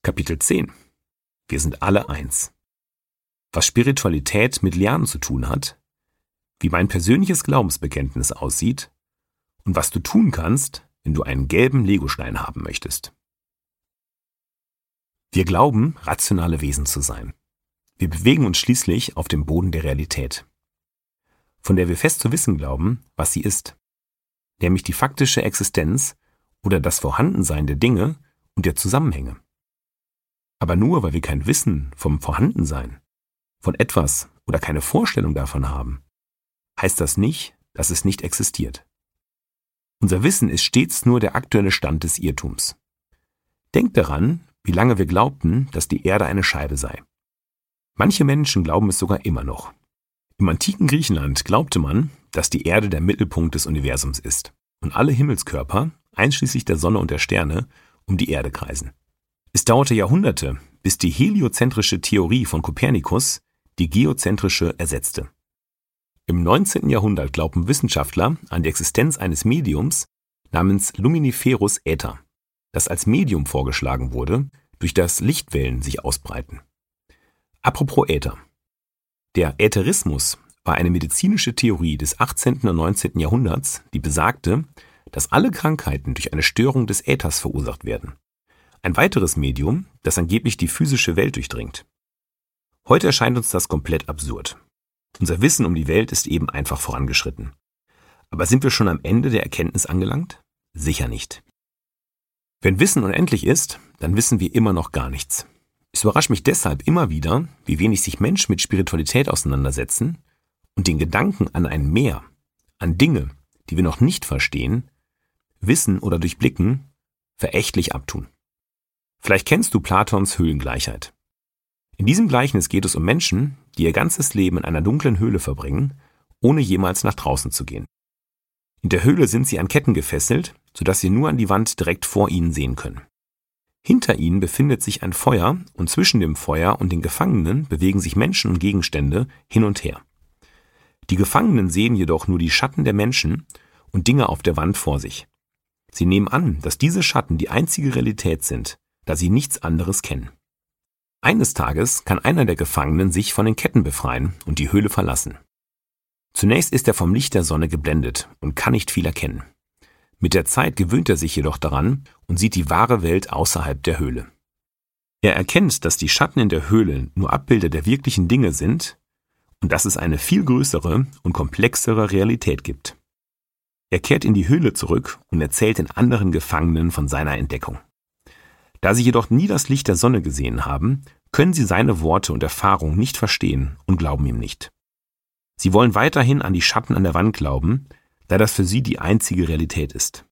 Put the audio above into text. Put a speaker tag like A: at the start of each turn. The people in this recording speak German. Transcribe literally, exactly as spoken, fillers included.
A: Kapitel zehn. Wir sind alle eins. Was Spiritualität mit Lernen zu tun hat, wie mein persönliches Glaubensbekenntnis aussieht und was du tun kannst, wenn du einen gelben Legostein haben möchtest. Wir glauben, rationale Wesen zu sein. Wir bewegen uns schließlich auf dem Boden der Realität, von der wir fest zu wissen glauben, was sie ist, nämlich die faktische Existenz oder das Vorhandensein der Dinge und der Zusammenhänge. Aber nur weil wir kein Wissen vom Vorhandensein, von etwas oder keine Vorstellung davon haben, heißt das nicht, dass es nicht existiert. Unser Wissen ist stets nur der aktuelle Stand des Irrtums. Denkt daran, wie lange wir glaubten, dass die Erde eine Scheibe sei. Manche Menschen glauben es sogar immer noch. Im antiken Griechenland glaubte man, dass die Erde der Mittelpunkt des Universums ist und alle Himmelskörper, einschließlich der Sonne und der Sterne, um die Erde kreisen. Es dauerte Jahrhunderte, bis die heliozentrische Theorie von Kopernikus die geozentrische ersetzte. Im neunzehnten Jahrhundert glaubten Wissenschaftler an die Existenz eines Mediums namens Luminiferus Äther, das als Medium vorgeschlagen wurde, durch das Lichtwellen sich ausbreiten. Apropos Äther. Der Ätherismus war eine medizinische Theorie des achtzehnten und neunzehnten Jahrhunderts, die besagte, dass alle Krankheiten durch eine Störung des Äthers verursacht werden. Ein weiteres Medium, das angeblich die physische Welt durchdringt. Heute erscheint uns das komplett absurd. Unser Wissen um die Welt ist eben einfach vorangeschritten. Aber sind wir schon am Ende der Erkenntnis angelangt? Sicher nicht. Wenn Wissen unendlich ist, dann wissen wir immer noch gar nichts. Es überrascht mich deshalb immer wieder, wie wenig sich Menschen mit Spiritualität auseinandersetzen und den Gedanken an ein Mehr, an Dinge, die wir noch nicht verstehen, wissen oder durchblicken, verächtlich abtun. Vielleicht kennst du Platons Höhlengleichheit. In diesem Gleichnis geht es um Menschen, die ihr ganzes Leben in einer dunklen Höhle verbringen, ohne jemals nach draußen zu gehen. In der Höhle sind sie an Ketten gefesselt, sodass sie nur an die Wand direkt vor ihnen sehen können. Hinter ihnen befindet sich ein Feuer und zwischen dem Feuer und den Gefangenen bewegen sich Menschen und Gegenstände hin und her. Die Gefangenen sehen jedoch nur die Schatten der Menschen und Dinge auf der Wand vor sich. Sie nehmen an, dass diese Schatten die einzige Realität sind, da sie nichts anderes kennen. Eines Tages kann einer der Gefangenen sich von den Ketten befreien und die Höhle verlassen. Zunächst ist er vom Licht der Sonne geblendet und kann nicht viel erkennen. Mit der Zeit gewöhnt er sich jedoch daran und sieht die wahre Welt außerhalb der Höhle. Er erkennt, dass die Schatten in der Höhle nur Abbilder der wirklichen Dinge sind und dass es eine viel größere und komplexere Realität gibt. Er kehrt in die Höhle zurück und erzählt den anderen Gefangenen von seiner Entdeckung. Da sie jedoch nie das Licht der Sonne gesehen haben, können sie seine Worte und Erfahrungen nicht verstehen und glauben ihm nicht. Sie wollen weiterhin an die Schatten an der Wand glauben, da das für sie die einzige Realität ist.